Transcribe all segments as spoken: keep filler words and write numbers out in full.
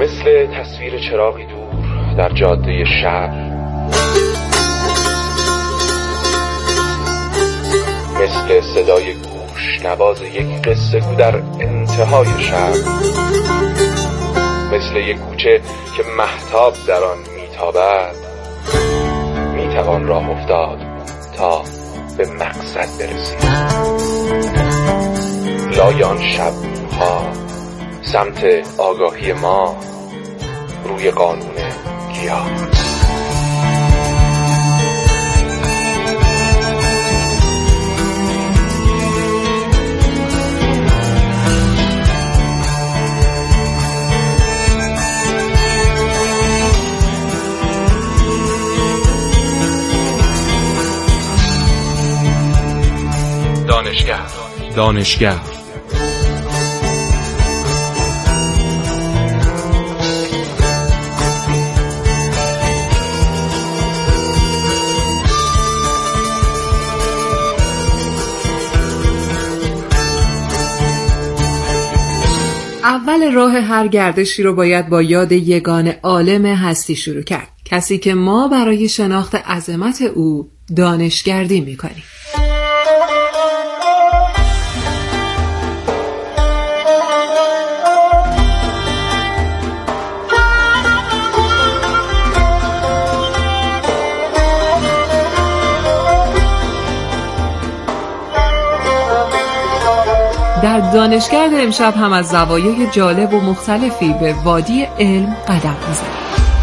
مثل تصویر چراغی دور در جاده شهر، مثل صدای گوش نواز یک قصه گو در انتهای شهر، مثل یک کوچه که مهتاب در آن میتابد، میتوان راه افتاد تا به مقصد برسید. لای آن شب‌ها سمت آگاهی ما روی قانون گیاه. دانشگاه دانشگاه اول راه هر گردشی رو باید با یاد یگان عالم هستی شروع کرد، کسی که ما برای شناخت عظمت او دانشگردی می‌کنیم. در دانشگرد امشب هم از زوایای جالب و مختلفی به وادی علم قدم می‌زنیم.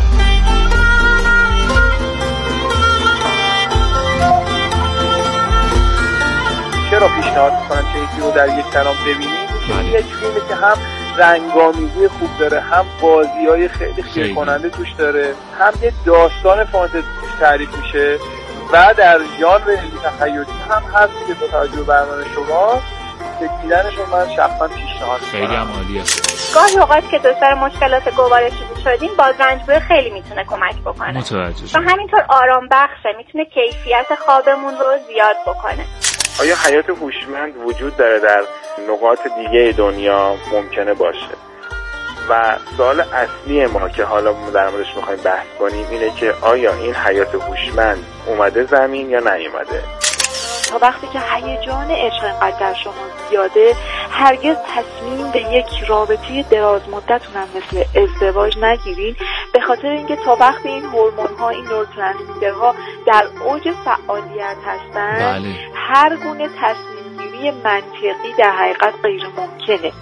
چرا پیشنهاد می‌کنم که یکی رو در یک کلام ببینید؟ یک فیلمی که هم رنگامیزی خوب داره، هم بازی‌های خیلی خیره کننده توش داره، هم یه داستان فانتزی توش تعریف میشه و در ژانر علمی تخیلی هم هست که با توجه به برنامه شما که دیدنشون من شخصا پیشنهاد می‌کنم. خیلی هم عالیه. گاهی اوقات که دچار مشکلات گوارشی شدیم، بازرنج‌بوی خیلی میتونه کمک بکنه. متوجه شدم. و همینطور آرام بخشه، میتونه کیفیت خوابمون رو زیاد بکنه. آیا حیات هوشمند وجود داره در نقاط دیگه دنیا؟ ممکنه باشه. و سوال اصلی ما که حالا در موردش می‌خوایم بحث کنیم اینه که آیا این حیات هوشمند اومده زمین یا نیومده؟ تا وقتی که هیجان عشق اینقدر در شما زیاده، هرگز تصمیم به یک رابطه دراز مدتونم مثل ازدواج نگیرین، به خاطر اینکه تا وقتی این هورمون‌ها، این نوروترانسمیترها در اوج فعالیت هستن، بله. هر گونه تصمیم گیری منطقی در حقیقت غیر ممکنه.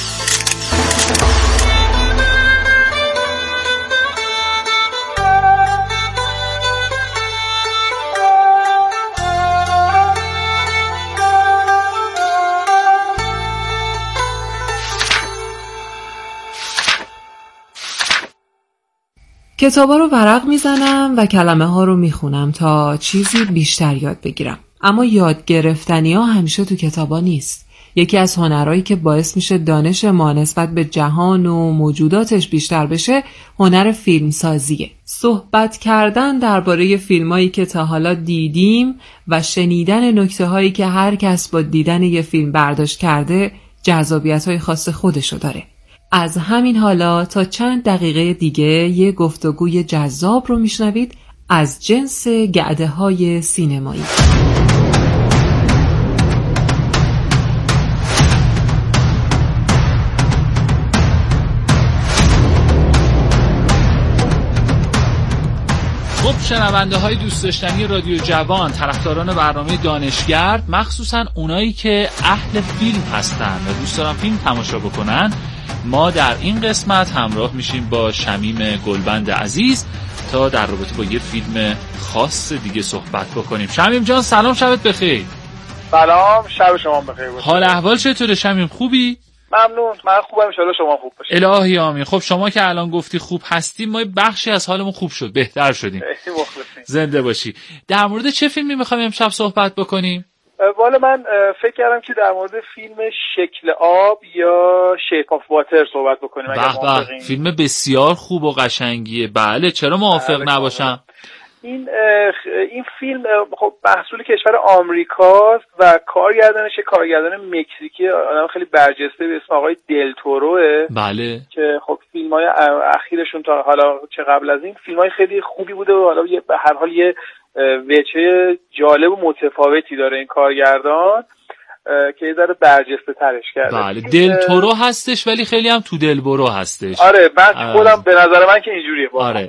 کتابا رو ورق میزنم و کلمه ها رو میخونم تا چیزی بیشتر یاد بگیرم. اما یاد گرفتنی ها همیشه تو کتابا نیست. یکی از هنرهایی که باعث میشه دانش ما نسبت به جهان و موجوداتش بیشتر بشه، هنر فیلمسازیه. صحبت کردن درباره فیلمایی که تا حالا دیدیم و شنیدن نکته هایی که هر کس با دیدن یه فیلم برداشت کرده، جذابیت های خاص خودشو داره. از همین حالا تا چند دقیقه دیگه یه گفتگوی جذاب رو میشنوید از جنس گعده های سینمایی. خب شنونده های دوست داشتنی رادیو جوان، طرفداران برنامه دانشگرد، مخصوصا اونایی که اهل فیلم هستن و دوست دارن فیلم تماشا بکنن، ما در این قسمت همراه میشیم با شمیم گلبند عزیز تا در رابطه با یه فیلم خاص دیگه صحبت بکنیم. شمیم جان سلام، شبت بخیر. سلام، شب شما بخیر باشه. حال احوال چطوره شمیم، خوبی؟ ممنون، من خوبم، ان شاءالله شما خوب باشید. الهی آمین. خب شما که الان گفتی خوب هستیم، ما بخشی از حالمون خوب شد، بهتر شدیم. خیلی مخلصیم. زنده باشی. در مورد چه فیلمی می‌خوایم امشب صحبت بکنیم؟ والا من فکر کردم که در مورد فیلم شکل آب یا شیپ آف واتر صحبت بکنیم. به به، فیلم بسیار خوب و قشنگیه. بله، چرا موافق نباشم؟ این این فیلم خب محصول کشور آمریکاست و کارگردانش کارگردان مکزیکی، آدم خیلی برجسته به اسم آقای دل توروه. بله. که خب فیلم فیلم‌های اخیرشون تا حالا چه قبل از این فیلم‌های خیلی خوبی بوده و حالا به هر حال یه وجه جالب و متفاوتی داره این کارگردان که یه ذره برجسته ترش کرده. بله دل تورو هستش ولی خیلی هم تو دل برو هستش. آره من خودم به نظر من که اینجوریه. آره.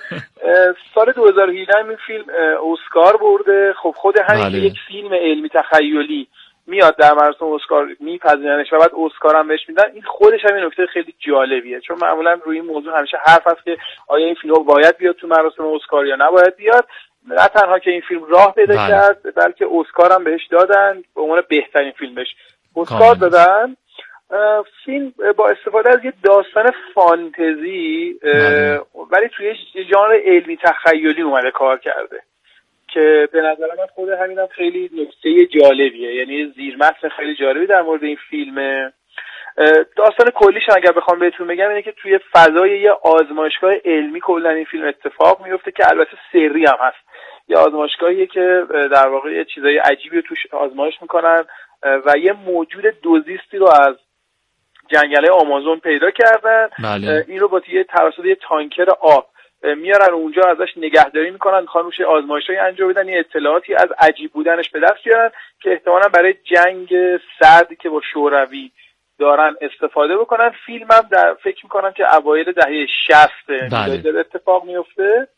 سال دو هزار و هجده این فیلم اسکار برده. خب خود همین بله. یک فیلم علمی تخیلی میاد در مراسم اسکار میپذیرنش و بعد اسکار هم بهش میدن. این خودش هم این نکته خیلی جالبیه چون معمولا روی این موضوع همیشه حرف هست که آیا این فیلم باید بیاد تو مراسم اسکار یا نباید بیاد. نه تنها که این فیلم راه پیدا بله. کرد بلکه اسکار هم بهش دادن به عنوان بهترین فیلم بهش اسکار دادن. فیلم با استفاده از یه داستان فانتزی بله. ولی توی ژانر علمی تخیلی اومده کار کرده که به نظر من خود همینم خیلی نکته جالبیه. یعنی زیرمتن خیلی جالبی در مورد این فیلمه. داستان کلیش اگر بخوام بهتون بگم اینه که توی فضای یه آزمایشگاه علمی کلا این فیلم اتفاق میفته که البته سری هم هست. یه آزمایشگاهیه که در واقع یه چیزای عجیبی رو توش آزمایش میکنن و یه موجود دوزیستی رو از جنگل آمازون پیدا کردن. بله. این رو با یه توسط یه تانکر آب میارن اونجا ازش نگهداری میکنن، میخوان روش آزمایشایی انجام بدن، یه اطلاعاتی از عجیب بودنش به دست بیارن که احتمالاً برای جنگ سردی که با شوروی دارن استفاده بکنن. فیلم هم در فکر میکنم که اوایل دهه شصت بله. اتفاق میفته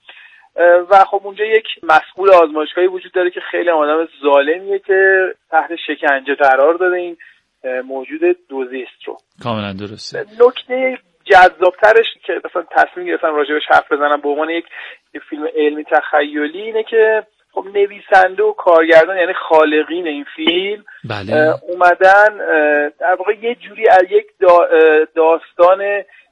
و خب اونجا یک مسئول آزمایشگاهی وجود داره که خیلی آدم ظالمیه که تحت شکنجه قرار داده این موجود دوزیست رو. کاملا درسته. نکته جذابترش که مثلا تصمیم گرفتم راجبش حرف بزنم به عنوان یک فیلم علمی تخیلی اینه که خب نویسنده و کارگردان یعنی خالقین این فیلم بله. اومدن در واقع یه جوری از یک دا داستان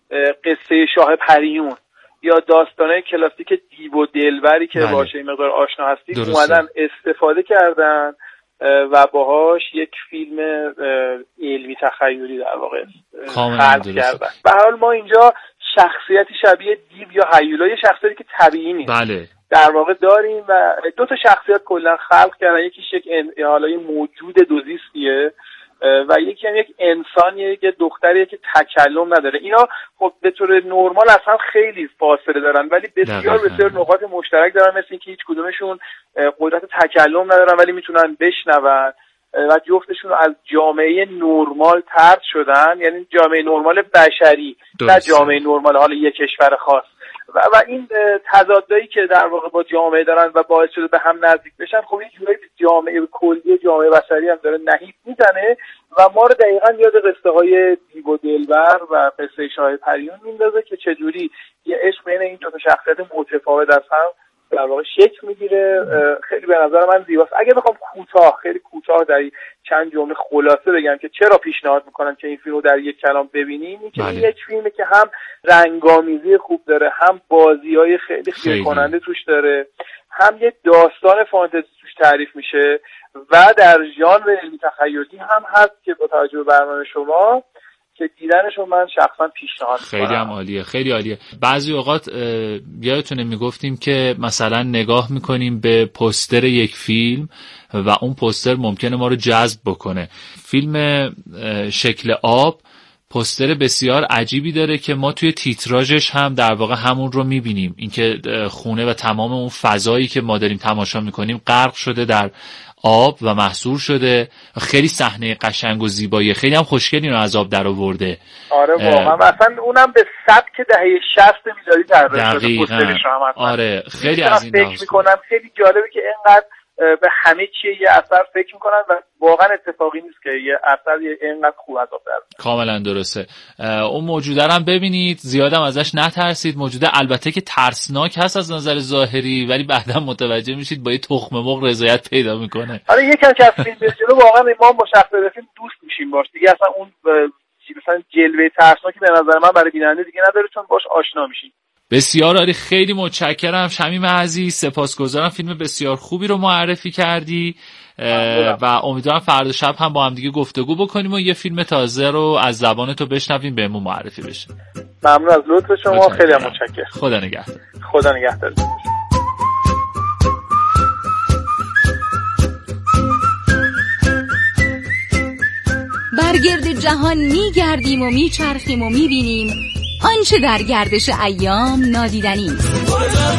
قصه شاه پریون یا داستانه کلاسیک دیو و دلبری که بله. باشه این مقدار آشنا هستید درسته. اومدن استفاده کردن و باهاش یک فیلم علمی تخیلی در واقع خلق کردن. به هر حال ما اینجا شخصیتی شبیه دیو یا هیولا، یه شخصیتی که طبیعی نیست بله. در واقع داریم و دو تا شخصیت کلا خلق کردن. یکیش یک حالا یه موجود دوزیستیه و یکی هم یک انسانیه که دختریه که تکلم نداره. اینا خب به طور نرمال اصلا خیلی فاصله دارن ولی بسیار بسیار نقاط مشترک دارن، مثل اینکه هیچ کدومشون قدرت تکلم ندارن ولی میتونن بشنون و جفتشون از جامعه نرمال طرد شدن، یعنی جامعه نرمال بشری درست. نه جامعه نرمال حالا یک کشور خاص و, و این تضادایی که در واقع با جامعه دارن و باعث شده به هم نزدیک بشن خب یه جورایی جامعه کلی جامعه بشری هم داره نهیب میزنه و ما رو دقیقاً یاد قصه های دیو و دلبر و قصه شاه پریون میندازه که چجوری یه عشق بین این دو تا شخصیت متفاوت از هم در واقع شکل میگیره. خیلی به نظر من زیباست. اگه بخوام کوتاه خیلی کوتاه در چند جمله خلاصه بگم که چرا پیشنهاد میکنم که این فیلم رو در یک کلام ببینیم، این که این یک فیلمه که هم رنگامیزی خوب داره، هم بازی‌های خیلی خیره کننده توش داره، هم یه داستان فانتزی توش تعریف میشه و در ژانر علمی تخیلی هم هست که با توجه به برنامه شما که دیدنشو من شخصا پیشنهاد خیلی کنم. هم عالیه، خیلی عالیه. بعضی اوقات یادتونه میگفتیم که مثلا نگاه میکنیم به پوستر یک فیلم و اون پوستر ممکنه ما رو جذب بکنه. فیلم شکل آب پوستر بسیار عجیبی داره که ما توی تیتراژش هم در واقع همون رو میبینیم، اینکه خونه و تمام اون فضایی که ما داریم تماشا میکنیم غرق شده در آب و محصور شده. خیلی صحنه قشنگ و زیبایی، خیلی هم خوشگلی رو از آب در آورده. آره واقعا مثلا اونم به سبک دهه شصت میلادی طراحی شده پوسترش هم. آره خیلی از این فکر میکنم خیلی جالبه که اینقدر به همه چیه یه اثر فکر میکنن و واقعا اتفاقی نیست که یه اثر اینقدر خوب از آب در. کاملا درسته. اون موجوده رو هم ببینید، زیادم ازش نترسید. موجوده البته که ترسناک هست از نظر ظاهری ولی بعدا متوجه میشید با یه تخم مرغ رضایت پیدا میکنه. آره یکم که از فیلم جلو واقعا ما با شخصیت فیلم دوست میشیم باش دیگه، اصلا اون مثلا جلوه ترسناکی به نظر من برای بیننده دیگه نداره چون باش آشنا میشیم. بسیار عالی، خیلی متشکرم شمیم عزیز، سپاسگزارم. فیلم بسیار خوبی رو معرفی کردی و امیدوارم فردا شب هم با هم دیگه گفتگو بکنیم و یه فیلم تازه رو از زبان تو بشنویم بهمون معرفی بشه. ممنون از لطف شما، خیلی متشکرم. خدا نگهدار. خدا نگهدار. برگرد جهان میگردیم و میچرخیم و میبینیم آنچه در گردش ایام نادیدنی است.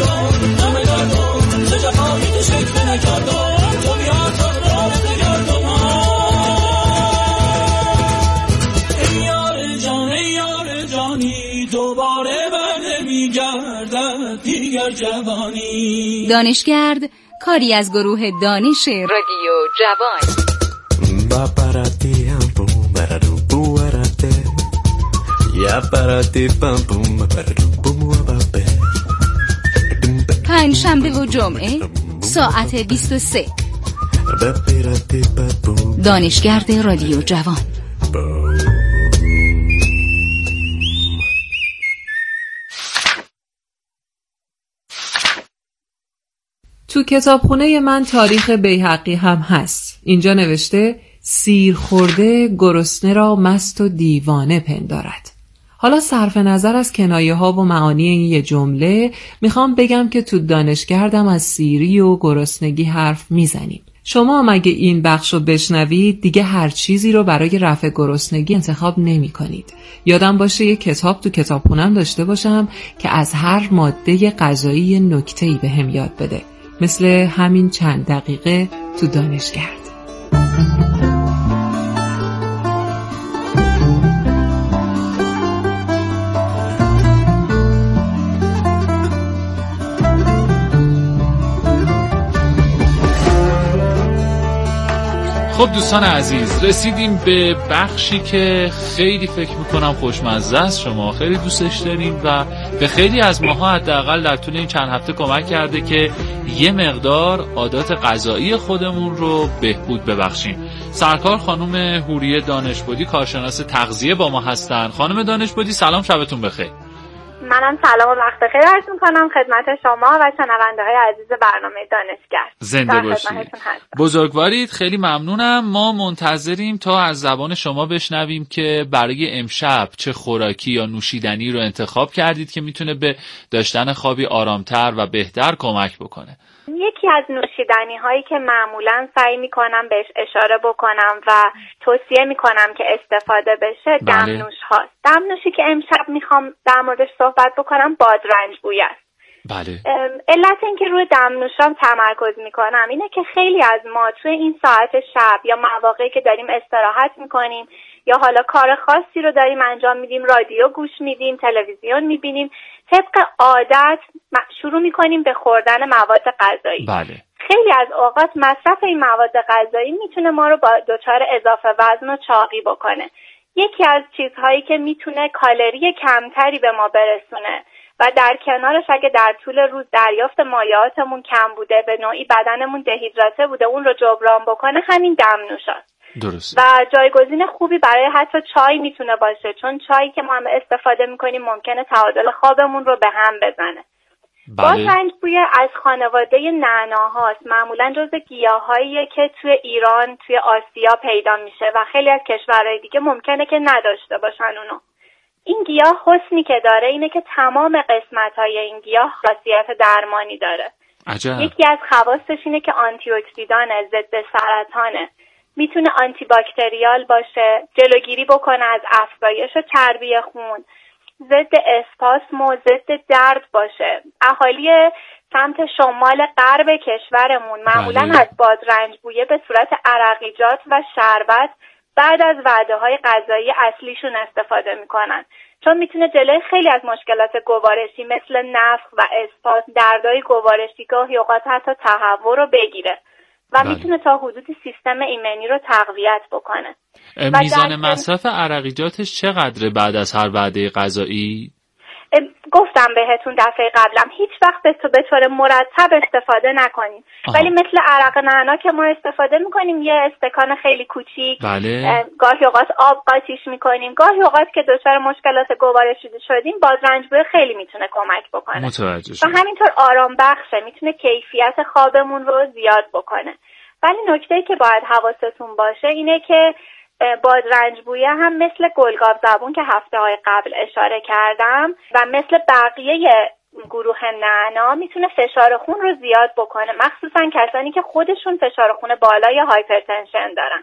دانشگرد کاری از گروه دانش رادیو جوان. پنج شنبه و جمعه ساعت بیست و سه. دانشگرد رادیو جوان. تو کتابخونه من تاریخ بیهقی هم هست. اینجا نوشته سیر خورده گرسنه را مست و دیوانه پندارد. حالا صرف نظر از کنایه ها و معانی این یه جمله میخوام بگم که تو دانشگردم از سیری و گرسنگی حرف میزنیم. شما مگه این بخش رو بشنوید دیگه هر چیزی رو برای رفع گرسنگی انتخاب نمی کنید. یادم باشه یه کتاب تو کتابخونم داشته باشم که از هر ماده غذایی نکته‌ای بهم یاد بده، مثل همین چند دقیقه تو دانشگرد. خب دوستان عزیز، رسیدیم به بخشی که خیلی فکر میکنم خوشمزه است. شما خیلی دوستش داریم و به خیلی از ماها حداقل در طول این چند هفته کمک کرده که یه مقدار عادات غذایی خودمون رو بهبود ببخشیم. سرکار خانم حوریه دانشبودی، کارشناس تغذیه با ما هستن. خانم دانشبودی سلام، شبتون بخیر. منم سلام و وقت بخیر عرض می‌کنم خدمت شما و شنونده‌های عزیز برنامه دانشگرد. زنده باشید. بزرگوارید، خیلی ممنونم. ما منتظریم تا از زبان شما بشنویم که برای امشب چه خوراکی یا نوشیدنی رو انتخاب کردید که میتونه به داشتن خوابی آرامتر و بهتر کمک بکنه. یکی از نوشیدنی هایی که معمولا سعی میکنم بهش اشاره بکنم و توصیه میکنم که استفاده بشه بله. دمنوش هاست. دمنوشی که امشب میخوام در موردش صحبت بکنم بادرنج‌بویی است. بله. علت این که روی دمنوشام تمرکز میکنم اینه که خیلی از ما توی این ساعت شب یا مواقعی که داریم استراحت میکنیم یا حالا کار خاصی رو داریم انجام میدیم، رادیو گوش میدیم، تلویزیون میبینیم، طبق عادت شروع میکنیم به خوردن مواد غذایی. بله. خیلی از اوقات مصرف این مواد غذایی میتونه ما رو با دچار اضافه وزن و چاقی بکنه. یکی از چیزهایی که میتونه کالری کمتری به ما برسونه و در کنارش اگه در طول روز دریافت مایعاتمون کم بوده، به نوعی بدنمون دهیدراته بوده، اون رو جبران بکنه، همین دمنوشاست. درست. و جایگزین خوبی برای حتی چای میتونه باشه، چون چایی که ما هم استفاده میکنیم ممکنه تعادل خوابمون رو به هم بزنه. بله. بادرنج‌بویی از خانواده نعناهاست. معمولا جزو گیاهاییه که توی ایران، توی آسیا پیدا میشه و خیلی از کشورهای دیگه ممکنه که نداشته باشن اونو. این گیاه حسنی که داره اینه که تمام قسمت‌های این گیاه خاصیت درمانی داره. عجب. یکی از خواستش اینه که آنتی اکسیدانه، ضد سرطانه، میتونه آنتی باکتریال باشه، جلوگیری بکنه از افزایش چربی خون، ضد اسپاسم و ضد درد باشه. اهالی سمت شمال غرب کشورمون معمولا بله. از بادرنج‌بویی به صورت عرقیجات و شربت بعد از وعده‌های غذایی اصلیشون استفاده میکنن، چون میتونه جلوی خیلی از مشکلات گوارشی مثل نفخ و اسپاسم، دردهای گوارشی، گاهی اوقات حتی تهوع رو بگیره و بله. میتونه تا حدودی سیستم ایمنی رو تقویت بکنه. میزان مصرف عرقیجاتش چقدره بعد از هر وعده غذایی؟ گفتم بهتون دفعه قبلم هیچ وقت به تو به طور مرتب استفاده نکنیم. آها. ولی مثل عرق نعنا که ما استفاده میکنیم یه استکان خیلی کوچیک، بله. گاهی اوقات آب قاطیش میکنیم، گاهی اوقات که دچار مشکلات گوارشی شدیم بادرنج‌بویی خیلی میتونه کمک بکنه. متوجه شدم. و همینطور آرام بخشه، میتونه کیفیت خوابمون رو زیاد بکنه. ولی نکته‌ای که باید حواستون باشه اینه که بادرنج‌بویی هم مثل گلگاو زبون که هفته‌های قبل اشاره کردم و مثل بقیه گروه نعنا میتونه فشار خون رو زیاد بکنه، مخصوصا کسانی که خودشون فشار خون بالا یا هایپرتنشن دارن.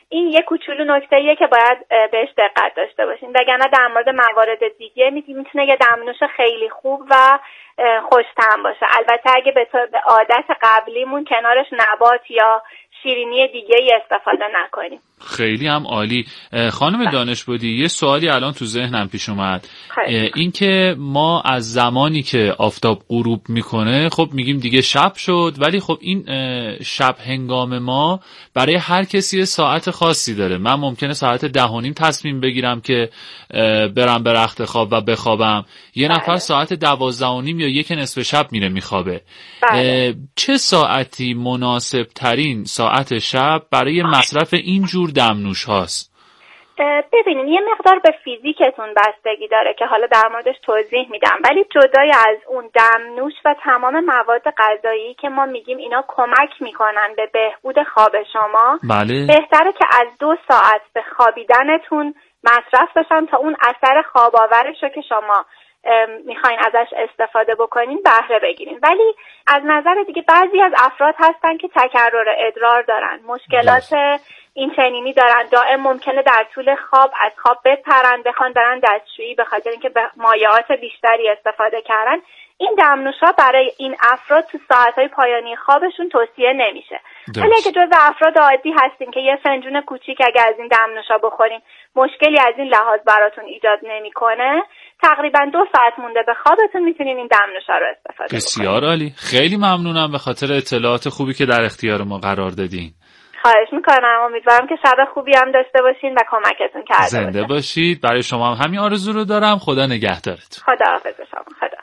این یه کوچولو نکته‌ایه که باید بهش دقت داشته باشین، وگرنه در مورد موارد دیگه میتونه یه دمنوش خیلی خوب و خوش‌طعم باشه. البته اگه به عادت قبلیمون کنارش نبات یا شیرینی دیگه ای استفاده نکنیم. خیلی هم عالی. خانم دانشبودی، یه سوالی الان تو ذهنم پیش اومد، این که ما از زمانی که آفتاب غروب میکنه خب میگیم دیگه شب شد، ولی خب این شب هنگام ما برای هر کسی ساعت خاصی داره. من ممکنه ساعت ده و نیم تصمیم بگیرم که برم به رخت خواب و بخوابم، یه بله. نفر ساعت دوازده و نیم یا یک نصف شب میره میخوابه. بله. چه ساعتی مناسب ترین ساعت شب برای مصرف این جور دمنوش هاست؟ ببینین یه مقدار به فیزیکتون بستگی داره که حالا در موردش توضیح میدم، ولی جدای از اون دمنوش و تمام مواد غذایی که ما میگیم اینا کمک میکنن به بهبود خواب شما، بله. بهتره که از دو ساعت به خوابیدنتون مصرف بشن تا اون اثر خواب آورش رو که شما میخواین ازش استفاده بکنین بهره بگیرین. ولی از نظر دیگه بعضی از افراد هستن که تکرر ادرار دارن، مشکلات این چنینی دارن، دائم ممکنه در طول خواب از خواب بپرن، بخوان برن دستشویی به خاطر اینکه به مایعات بیشتری استفاده کردن. این دمنوش‌ها برای این افراد تو ساعت‌های پایانی خوابشون توصیه نمیشه. ولی اگه جزو افراد عادی هستین که یه فنجون کوچیک اگه از این دمنوش‌ها بخورین مشکلی از این لحاظ براتون ایجاد نمیکنه، تقریبا دو ساعت مونده به خوابتون میتونین این دمنوش‌ها رو استفاده کنین. بسیار عالی. خیلی ممنونم به خاطر اطلاعات خوبی که در اختیار ما قرار دادین. خواهش میکنم. امیدوارم که شب خوبی هم داشته باشین و کمکتون کرده باشه. زنده باشید. برای شما هم همین آرزو رو دارم. خدا نگهدارتون. خدا حافظ شما. خدا.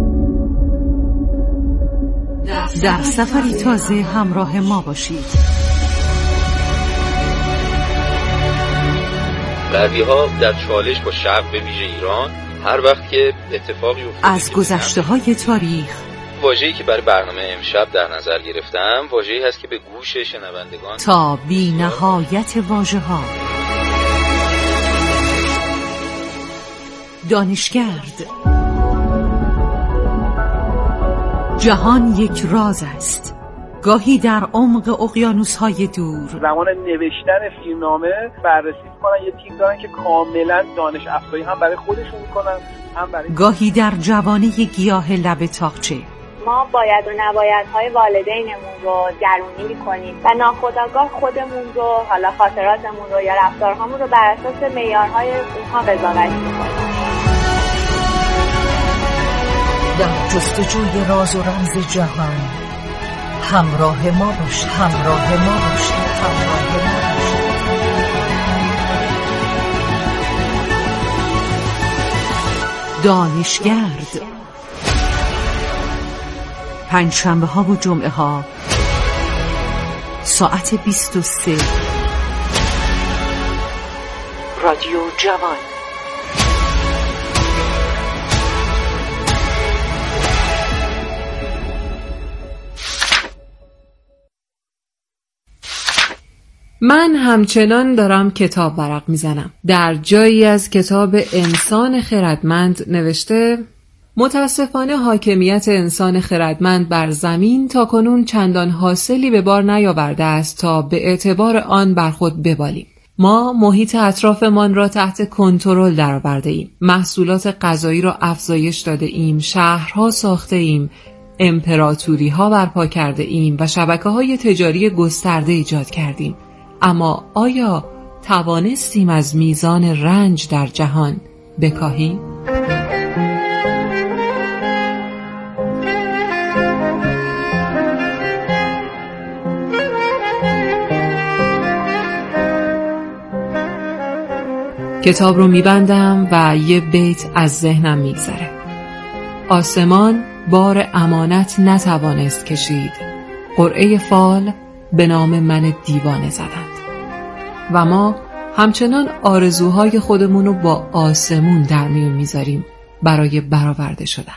در سفری تازه همراه ما باشید. غربی‌ها در چالش با شرق به ویژه ایران هر وقت که اتفاقی افتاده از گذشته‌های تاریخ، واژه‌ای که برای برنامه امشب در نظر گرفتم واژه‌ای هست که به گوش شنوندگان تا بی نهایت واژه‌ها. دانشگرد. جهان یک راز است، گاهی در عمق اقیانوس‌های دور. زمان نوشتن فیلمنامه بررسی می‌کنن، یه تیم دارن که کاملا دانش افزایی هم برای خودشون می‌کنن هم برای گاهی در جوانه گیاه لب تاقچه. ما باید و نبایدهای والدینمون رو درونی می‌کنیم و ناخودآگاه خودمون رو، حالا خاطراتمون رو یا رفتارهامون رو بر اساس معیارهای اونها قضاوت می‌کنیم. در جستجوی راز و رمز جهان همراه ما باش، همراه ما باش، همراه ما باش. دانشگرد. پنجشنبه ها و جمعه ها ساعت بیست و سه. رادیو جوان. من همچنان دارم کتاب ورق میزنم. در جایی از کتاب انسان خردمند نوشته: متاسفانه حاکمیت انسان خردمند بر زمین تاکنون چندان حاصلی به بار نیاورده است تا به اعتبار آن بر خود ببالیم. ما محیط اطرافمان را تحت کنترل درآورده ایم. محصولات غذایی را افزایش داده ایم، شهرها ساخته ایم، امپراتوری ها برپا کرده ایم و شبکه های تجاری گسترده ایجاد کردیم. اما آیا توانستیم از میزان رنج در جهان بکاهیم؟ کتاب رو میبندم و یه بیت از ذهنم میگذره: آسمان بار امانت نتوانست کشید، قرعه فال به نام من دیوانه زدند. و ما همچنان آرزوهای خودمون رو با آسمون در میون میذاریم برای برآورده شدن.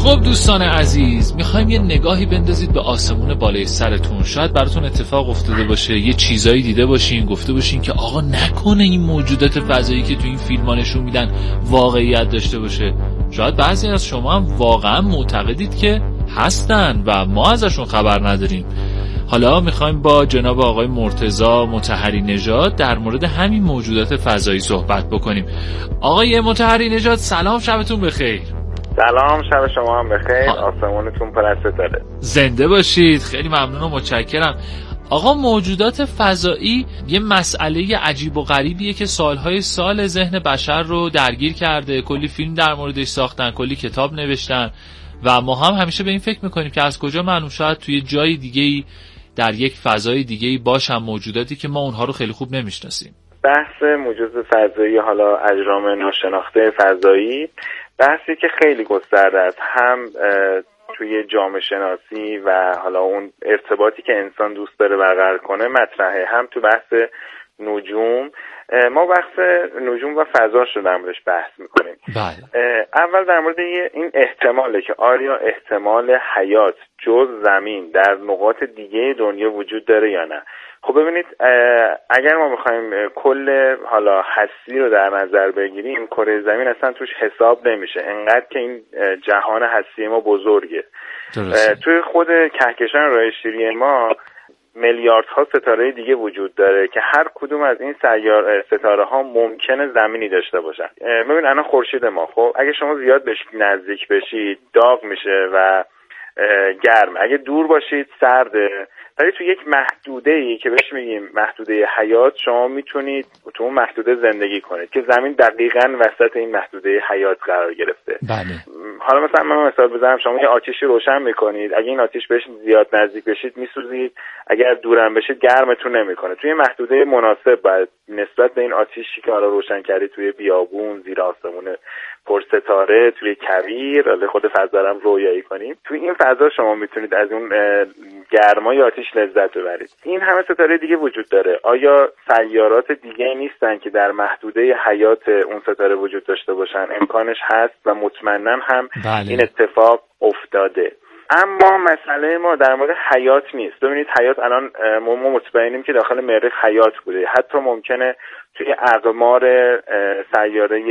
خب دوستان عزیز، میخوایم یه نگاهی بندازید به آسمون بالای سرتون. شاید براتون اتفاق افتاده باشه، یه چیزایی دیده باشین، گفته باشین که آقا نکنه این موجودات فضایی که تو این فیلم‌ها نشون میدن واقعیت داشته باشه. شاید بعضی از شما هم واقعا معتقدید که هستن و ما ازشون خبر نداریم. حالا میخوایم با جناب آقای مرتضی مطهری نژاد در مورد همین موجودات فضایی صحبت بکنیم. آقای مطهری نژاد سلام، شبتون بخیر. سلام، شب شما هم بخیر. آسمونتون پر از ستاره. زنده باشید. خیلی ممنون و متشکرم. آقا موجودات فضایی یه مسئله عجیب و غریبیه که سالهای سال ذهن بشر رو درگیر کرده. کلی فیلم در موردش ساختن، کلی کتاب نوشتن و ما هم همیشه به این فکر میکنیم که از کجا معلوم شاید توی جای دیگه‌ای در یک فضای دیگه‌ای باشن موجوداتی که ما اونها رو خیلی خوب نمیشناسیم. بحث موجودات فضایی، حالا اجرام ناشناخته فضایی، بحثی که خیلی گسترده است، هم توی جامعه شناسی و حالا اون ارتباطی که انسان دوست داره برقرار کنه مطرحه، هم تو بحث نجوم. ما بحث نجوم و فضاش رو در موردش بحث میکنیم. بله. اول در مورد این احتماله که آیا احتمال حیات جز زمین در نقاط دیگه دنیا وجود داره یا نه. خب ببینید، اگر ما بخوایم کل حالا هستی رو در نظر بگیریم، کره زمین اصلا توش حساب نمیشه، انقدر که این جهان هستی ما بزرگه. توی خود کهکشان راه شیری ما میلیاردها ستاره دیگه وجود داره که هر کدوم از این سیار ستاره ها ممکنه زمینی داشته باشن. ببین الان خورشید ما، خب اگه شما زیاد بهش نزدیک بشید داغ میشه و گرم، اگه دور باشید سرده. ولی تو یک محدوده‌ای که بهش میگیم محدوده حیات، شما میتونید تو اون محدوده زندگی کنید که زمین دقیقاً وسط این محدوده حیات قرار گرفته. بله. حالا مثلا من مثال بزنم، شما یه آتیشی روشن میکنید، اگه این آتیش بهش زیاد نزدیک بشید میسوزید، اگر دورم بشید گرمتون نمیکنه. توی محدوده مناسب باید نسبت به این آتیشی که حالا روشن کردید توی بیابون، زیر آسمون پرستاره، توی کویر، خود فضا رو رویایی کنیم، توی این فضا شما میتونید از اون گرمای آتیش لذت ببرید. این همه ستاره دیگه وجود داره. آیا سیارات دیگه نیستن که در محدوده حیات اون ستاره وجود داشته باشن؟ امکانش هست و مطمئناً هم بله. این اتفاق افتاده. اما مسئله ما در مورد حیات نیست. ببینید حیات الان ما مطمئنیم که داخل مریخ حیات بوده، حتی ممکنه توی اقمار سیاره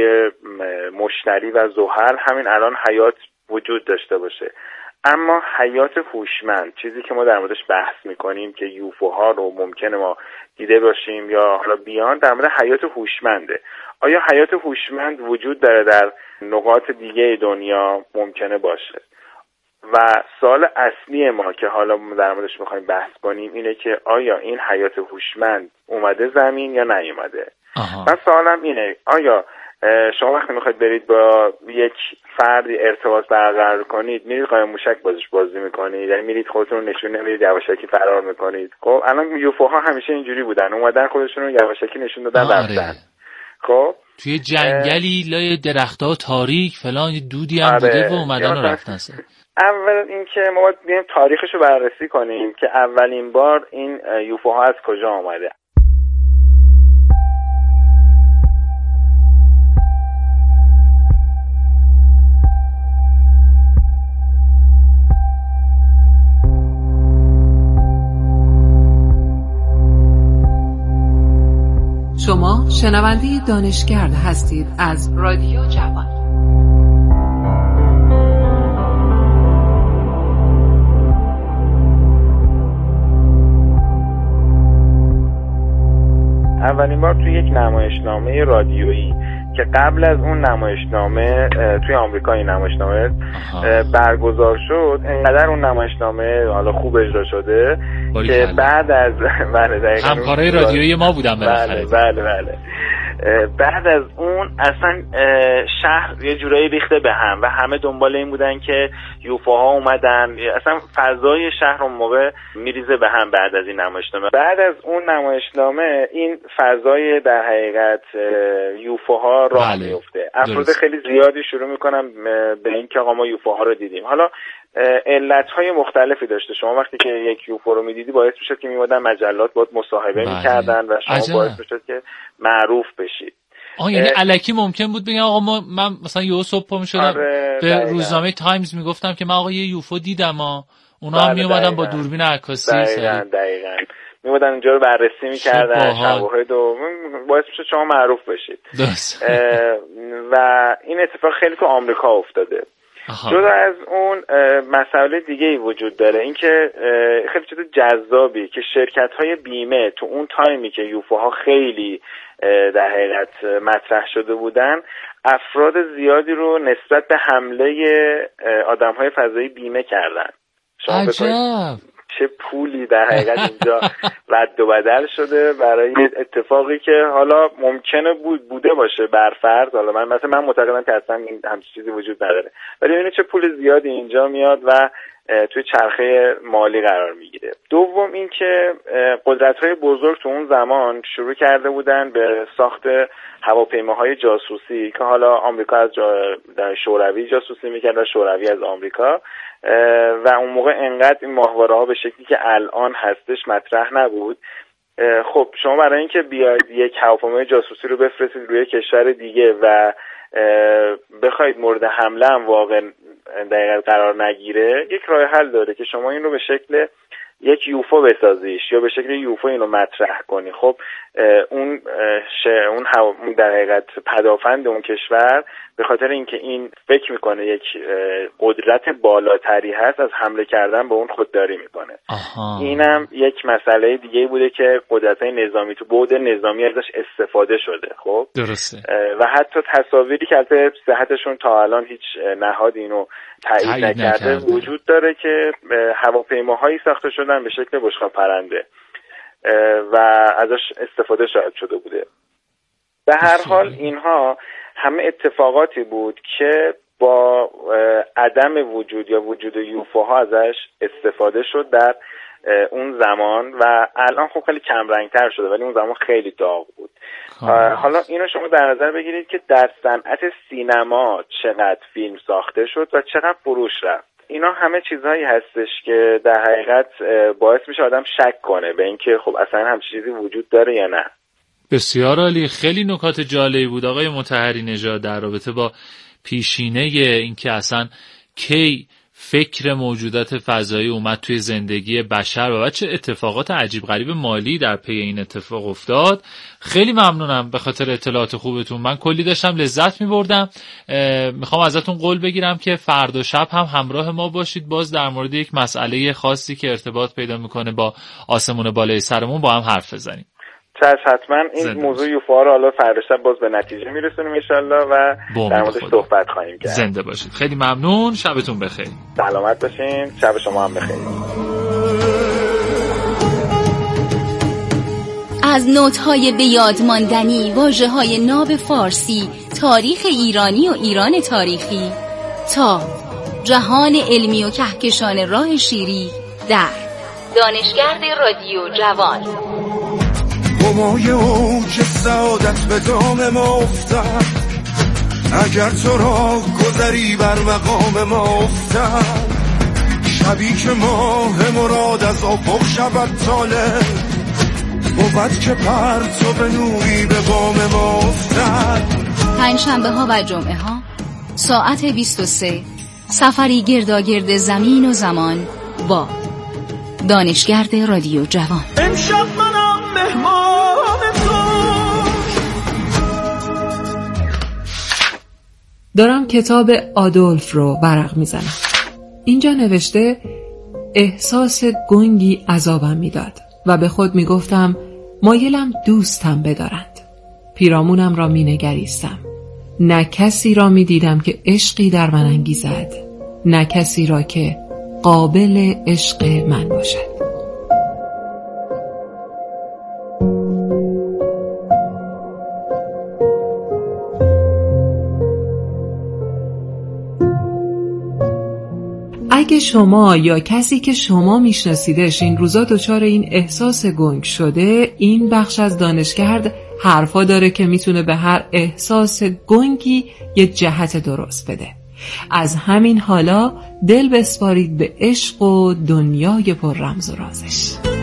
مشتری و زحل همین الان حیات وجود داشته باشه. اما حیات هوشمند، چیزی که ما در موردش بحث میکنیم که یوفوها رو ممکنه ما دیده باشیم یا حالا بیان، در مورد حیات هوشمنده. آیا حیات هوشمند وجود داره در نقاط دیگه دنیا؟ ممکنه باشه. و سوال اصلی ما که حالا در موردش میخوایم بحث کنیم اینه که آیا این حیات هوشمند اومده زمین یا نیومده؟ من سوالم اینه، آیا شما وقتی میخواید برید با یک فردی ارتباط برقرار کنید، میرید قایم موشک بازش بازی میکنید؟ یعنی میرید خودتون رو نشون نمیدید، یواشکی فرار میکنید؟ خب الان یوفوها همیشه اینجوری بودن، اومدن خودشون رو یواشکی نشون دادن رفتن. خب توی جنگلی لای درخت‌ها تاریک فلان دودی هم بوده و اومدن و رفتن. اول اینکه ما باید بیایم تاریخش رو بررسی کنیم که اولین بار این یوفوها از کجا آمده. شما شنونده دانشگرد هستید از رادیو جوان. اولین بار توی یک نمایشنامه رادیویی که قبل از اون نمایشنامه توی آمریکا این نمایشنامه برگزار شد، انقدر اون نمایشنامه حالا خوب اجرا شده که بعد از همکارای رادیویی ما بودن بله بله بله بعد از اون اصلا شهر یه جورایی ریخته به هم و همه دنبال این بودن که یوفوها اومدن. اصلا فضای شهر اون موقع میریزه به هم بعد از این نمایشنامه. بعد از اون نمایشنامه این فضای در حقیقت یوفوها راه بله. میفته. افراد خیلی زیادی شروع میکنن به این که آقا ما یوفوها رو دیدیم. حالا علتهای مختلفی داشته. شما وقتی که یک یوفو رو میدیدی باعث میشد که میومدن مجلات باید مصاحبه بله. میکردن و شما عجب. باعث میشد که معروف بشید. آه یعنی الکی ممکن بود بگن آقا ما من مثلا یه صبح پا میشدم آره. به روزنامه تایمز میگفتم که من آقا یه یوفو دیدم ها، اونا هم میومدن با دوربین عکاسی. دقیقاً دقیقاً میومدن اونجا رو بررسی میکردن، شواهد و باعث میشه شما معروف بشید. و این اتفاق خیلی تو آمریکا افتاده. جدا از اون مسئله دیگه ای وجود داره، اینکه خیلی چیز جذابی که شرکت های بیمه تو اون تایمی که یوفوها خیلی در حقیقت مطرح شده بودن، افراد زیادی رو نسبت به حمله آدم های فضایی بیمه کردن. عجب چه پولی در حقیقت اینجا رد و بدل شده برای اتفاقی که حالا ممکنه بود بوده باشه برفرض. حالا من مثلا من معتقدم که اصلا این همچین چیزی وجود نداره، ولی ببینید چه پول زیادی اینجا میاد و توی چرخه مالی قرار میگیره. دوم این که قدرت‌های بزرگ تو اون زمان شروع کرده بودن به ساخت هواپیماهای جاسوسی که حالا آمریکا از جا شوروی جاسوسی میکرد و شوروی از آمریکا، و اون موقع انقدر این ماهواره‌ها به شکلی که الان هستش مطرح نبود. خب شما برای اینکه بیاید یک هواپیمای جاسوسی رو بفرستید روی کشور دیگه و بخواید مورد حمله هم واقع دقیقاً قرار نگیره، یک راه حل داره که شما این رو به شکل یک یوفو بسازیش یا به شکل یوفو اینو مطرح کنی. خب اون اون در حقیقت پدافند اون کشور به خاطر اینکه این فکر میکنه یک قدرت بالاتری هست، از حمله کردن به اون خودداری میکنه. اینم یک مسئله دیگه بوده که قدرت‌های نظامی تو بعد نظامی ازش استفاده شده. خب درسته. و حتی تصاویری که البته صحتشون تا الان هیچ نهاد اینو تایید نکرده وجود داره که هواپیماهایی ساخته شدن به شکل بشقاب پرنده و ازش استفاده شاید شده بوده. به هر حال اینها همه اتفاقاتی بود که با عدم وجود یا وجود یوفوها ازش استفاده شد در اون زمان و الان خب خیلی کم رنگتر شده، ولی اون زمان خیلی داغ بود. حالا اینو شما در نظر بگیرید که در صنعت سینما چقدر فیلم ساخته شد و چقدر فروش رفت. اینا همه چیزهایی هستش که در حقیقت باعث میشه آدم شک کنه به اینکه خب اصلا همچین چیزی وجود داره یا نه. بسیار عالی، خیلی نکات جالبی بود آقای مطهری نژاد در رابطه با پیشینه اینکه اصلا کی فکر موجودات فضایی اومد توی زندگی بشر و چه اتفاقات عجیب غریب مالی در پی این اتفاق افتاد. خیلی ممنونم به خاطر اطلاعات خوبتون، من کلی داشتم لذت می‌بردم. میخوام ازتون قول بگیرم که فردا شب هم همراه ما باشید، باز در مورد یک مسئله خاصی که ارتباط پیدا میکنه با آسمون بالای سرمون با هم حرف بزنیم. چشم، حتما این موضوع یوفوها رو حالا فردا شب باز به نتیجه میرسونیم ان شاءالله و در موردش صحبت خواهیم کرد. زنده باشید. خیلی ممنون، شبتون بخیر. سلامت باشین، شب شما هم بخیر. از نوت‌های به یاد ماندنی، واژه‌های ناب فارسی، تاریخ ایرانی و ایران تاریخی تا جهان علمی و کهکشان راه شیری در دانشگرد رادیو جوان. همای اوج سعادت به دام ما افتد، اگر تو را گذری بر مقام ما افتد، شبی که ماه مراد از افق شود طالع، بود که پرتو به نوری به بام ما افتد. پنجشنبه ها و جمعه ها ساعت بیست و سه سفری گرداگرد زمین و زمان با دانشگرد رادیو جوان. امشب منم مهمان تو. دارم کتاب آدولف رو ورق میزنم. اینجا نوشته احساس گنگی عذابم میداد و به خود میگفتم مایلم دوستم بدارند. پیرامونم را مینگریستم. نه کسی را میدیدم که عشقی در من انگیزد، نه کسی را که قابل عشق من باشد. اگه شما یا کسی که شما میشناسیدش این روزا دچار این احساس گنگ شده، این بخش از دانشگرد حرفا داره که میتونه به هر احساس گنگی یه جهت درست بده. از همین حالا دل بسپارید به عشق و دنیای پر رمز و رازش.